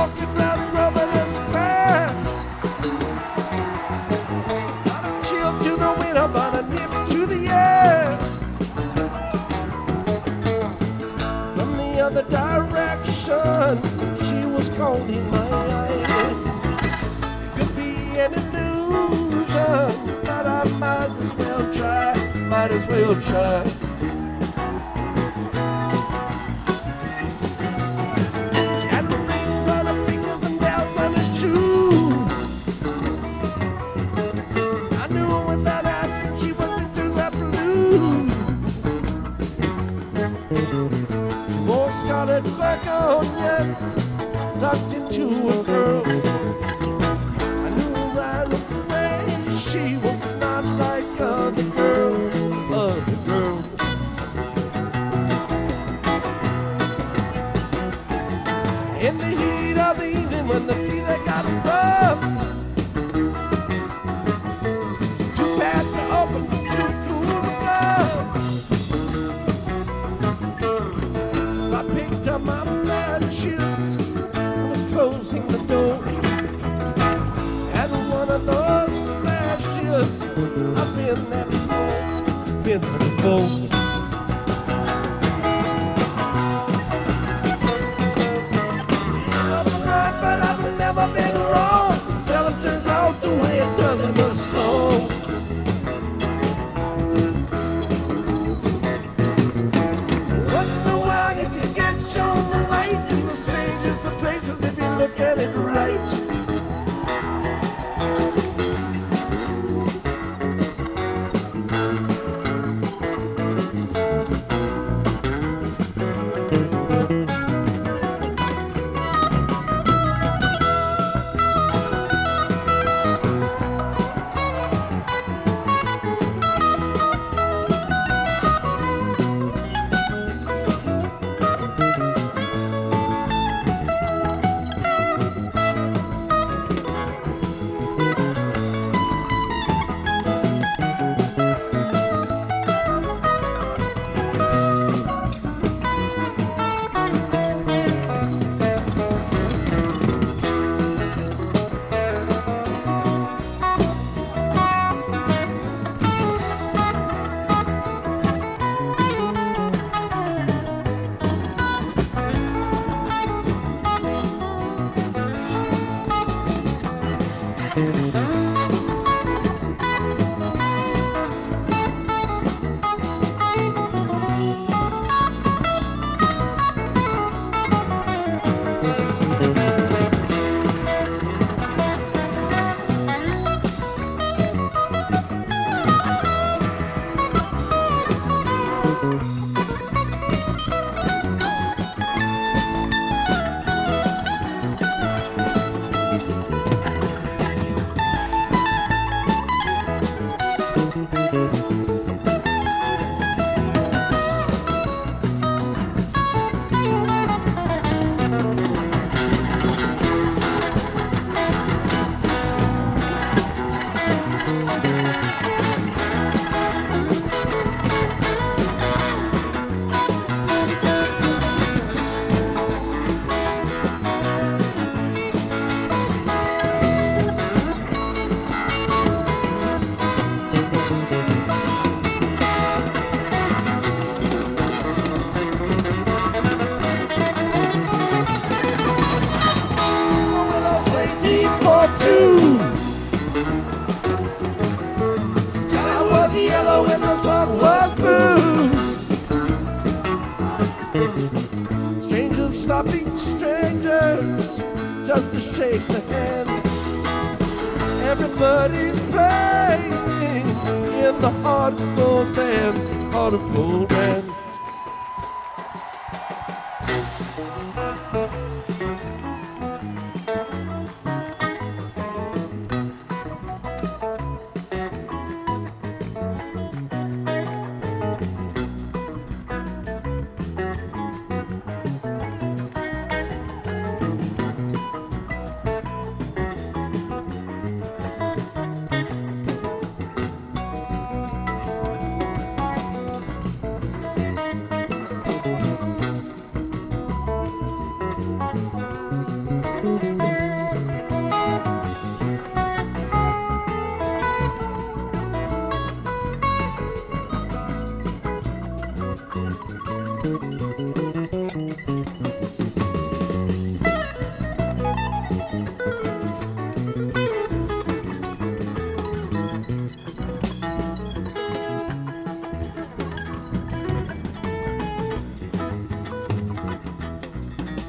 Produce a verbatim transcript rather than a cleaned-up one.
walking round Grosvenor Square. Not a chill to the winter, but a nip to the air. From the other direction, she was calling my eye. It could be an illusion, but I might as well try, might as well try. She had the rings on her fingers and bells on her shoes. I knew without asking she was into the blues. She wore scarlet begonias tucked into her curls. I knew right away she was not like other girls, other girls. In the heat of the evening when the fever got rough, too bad to open, too cool to love. So I picked up my bad shoes and was closing the door. And one of those flashes, I've been there before, been there before. Yeah, I'm right, but I've never been wrong. Seldom turns out the way it does in the song. Once in a while you can get shown the light in the strangest of places if you look at it right. Sky was yellow and the sun was blue. Strangers stopping strangers just to shake the hand. Everybody's playing in the heart of gold band, heart of gold band.